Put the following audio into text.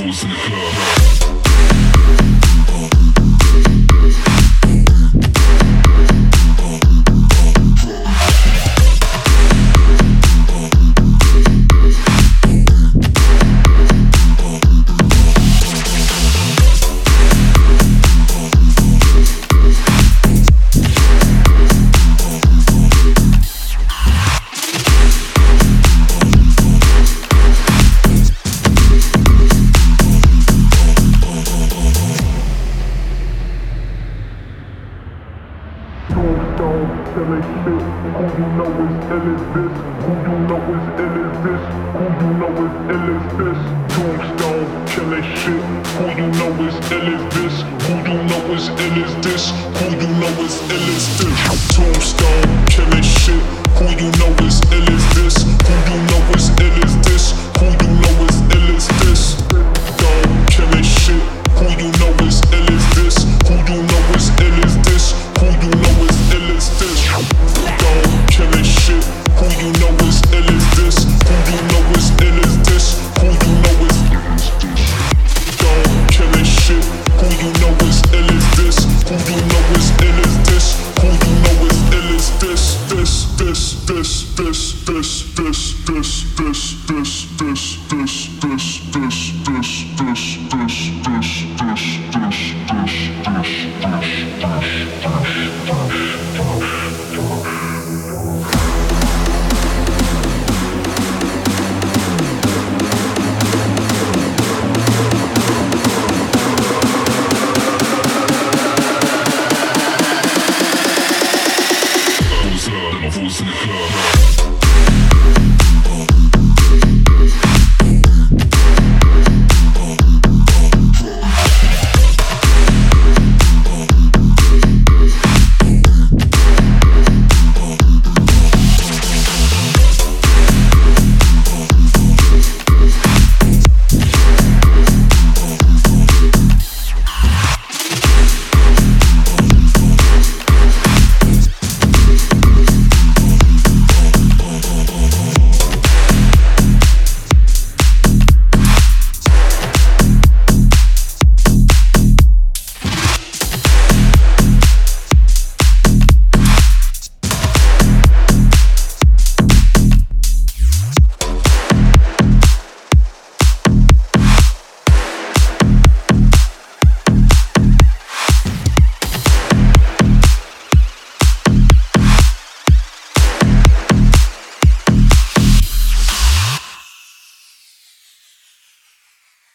levels in the club. Killing shit, who you know is ill as this? Who you know is ill as this? Who you know is ill as this? Tombstone, killing shit, who you know is ill as this? Who you know is ill as this? Who you know is ill as this? Tombstone, killing shit, who you know is ill as this? Who you know is ill as this? Who you know is ill as this? Tombstone, killing shit, who you know is ill as this? Who you know is ill as this? Who you know is ill as this? Don't killing shit. Who you know is ill as this? Who you know is ill as this? Who you know is ill as this? Don't killing shit. Who you know is ill as this? Who you know is ill as this? Who you know is ill as this? This.